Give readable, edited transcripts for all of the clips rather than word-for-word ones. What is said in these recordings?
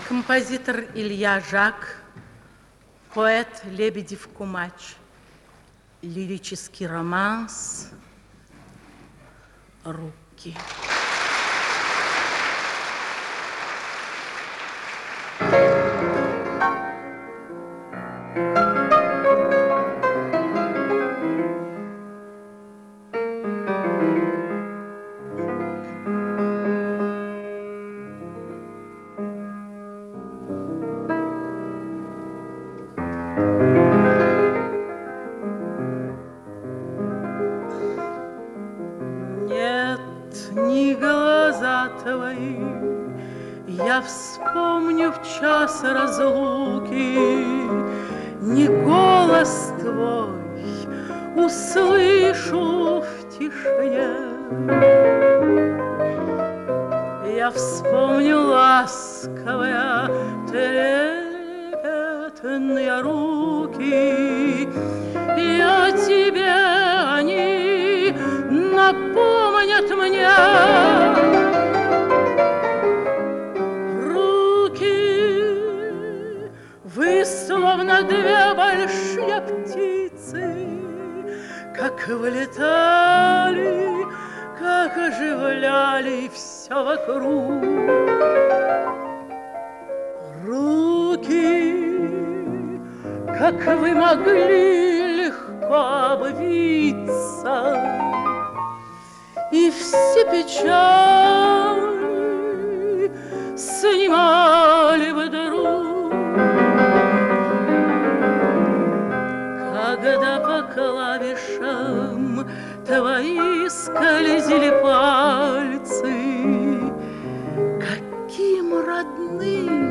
Композитор Илья Жак, поэт Лебедев Кумач, лирический романс «Руки». Ни глаза твои я вспомню в час разлуки, ни голос твой услышу в тишине. Я вспомню ласковые трепетные руки, и о тебе они напомнят мне. Руки, вы словно две большие птицы, как вылетали, как оживляли все вокруг. Руки, как вы могли легко обвиться и все печали снимали вдруг, когда по клавишам твои скользили пальцы. Каким родным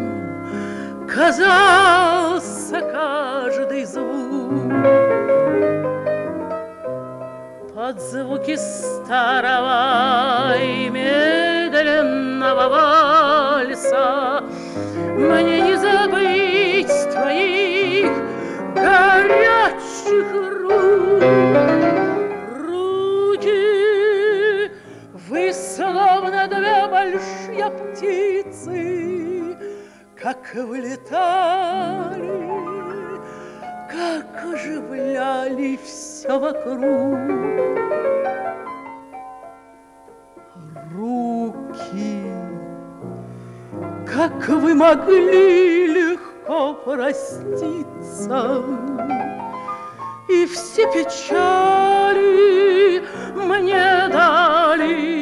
казался каждый звук. Под звуки старого и медленного вальса мне не забыть твоих горячих рук. Руки, вы словно две большие птицы, как вылетали, как оживляли все вокруг. Руки, как вы могли легко проститься и все печали мне дали